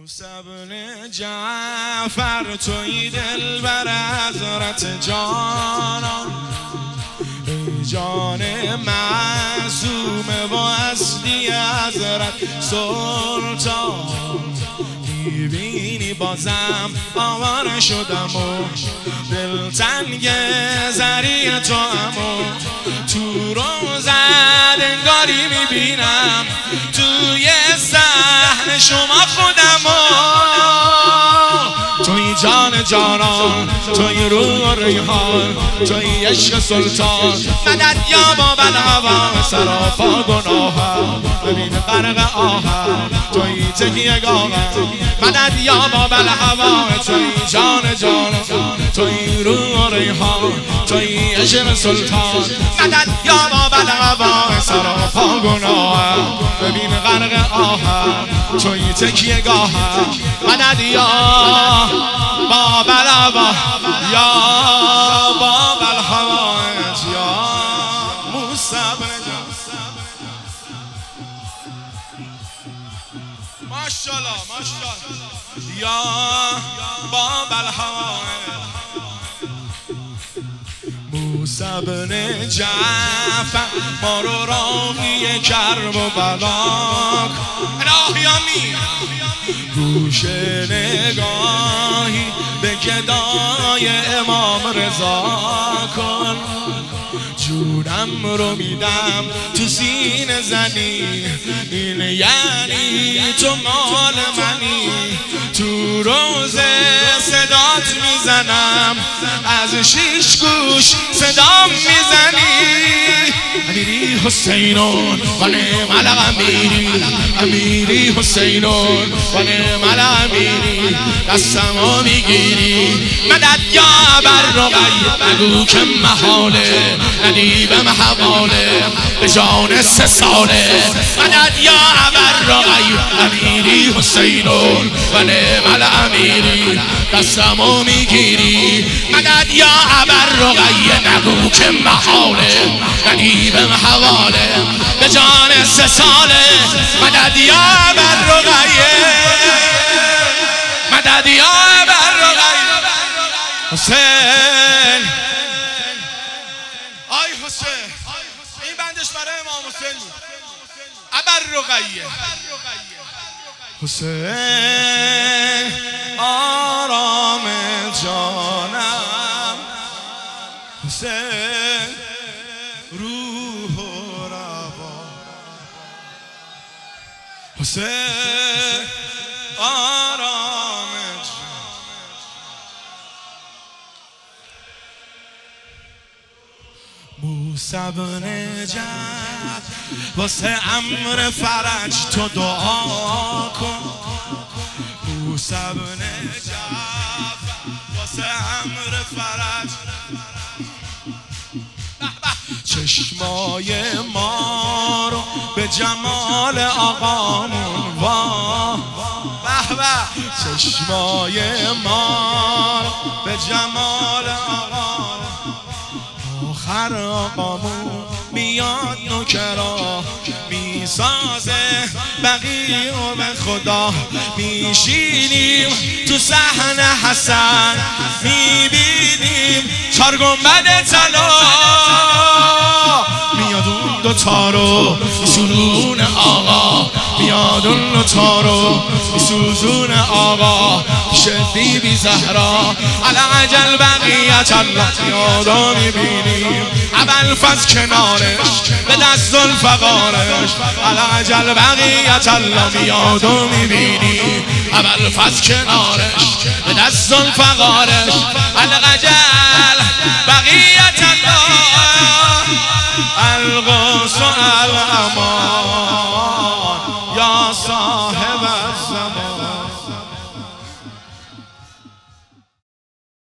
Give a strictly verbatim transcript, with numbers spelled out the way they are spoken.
موسی بن جعفر توی دلبر حضرت جانان، ای جان معصوم و اصلی حضرت سلطان. میبینی بازم آواره شدم و دلتنگ زری تو امو تو روزت انگاری میبینم توی صحن شما خودمو. توی جان جانان، توی روح و ریحان، توی عشق سلطان. مدد یا باب الهوا سراپا گناهم، ببین غرق آهم توی تکیه گاهم. مدد یا باب الهوا توی جان جانان، توی روح و ریحان، توی عشق سلطان. مدد یا باب الهوا سراپا گناهم، ببین غرق آهم توی تکیه گاهم. مدد یا باب الهوا، یا باب الهوا، یا موسی بن جعفر. ماشاءالله ماشاءالله، یا باب الهوا. موسی بن جعفر ما رو راهی کرب و بلاک. الهی آمین. گوش نگاهی به گدای امام رضا کن، جونم رو میدم تو سینه زنی، این یعنی تو مال منی. تو روزه صدات میزنم، از شیش گوش صدام میزنی. امیری حسینون و نعم الامیری، امیری حسینون و نعم الامیری. دستمو میگیری مدد یا بر رقی، نگو که محاله ندیبم حواله به جان سه ساله. مدد یا بر رقی، امیری حسینون و نعم الامیری. دستمو میگیری مدد یا بر رقی، نگو که محاله ندیبم حواله به جان سه ساله. مدد یا بر رقی، مدد یا بر رقی. حسین، آی حسین، این بندش برای امام حسین بود. ابر رقیه. حسین آرام جانم، حسین روح و روان، حسین آرام جانم. موسی بن جعفر واسه امر فرج تو دعا کن. موسی بن جعفر واسه امر فرج. چشمای ما رو به جمال آقامون وا، به به. چشمای ما رو به جمال آقامون. آخر آقامون میاد نوکرا میسازه بقیه و به خدا. میشینیم تو صحن حسن، میبینیم چار گنبد طلا. میاد اون دوتا رو میسوزون آقا، میاد اون دوتا رو میسوزون آقا. شدی بی زهرا العجل بقیت الله، میادو میبینیم ابوالفضل کنارش به دست ذوالفقارش. العجل بقیت الله، میادو میبینیم ابوالفضل کنارش به دست ذوالفقارش. العجل بقیت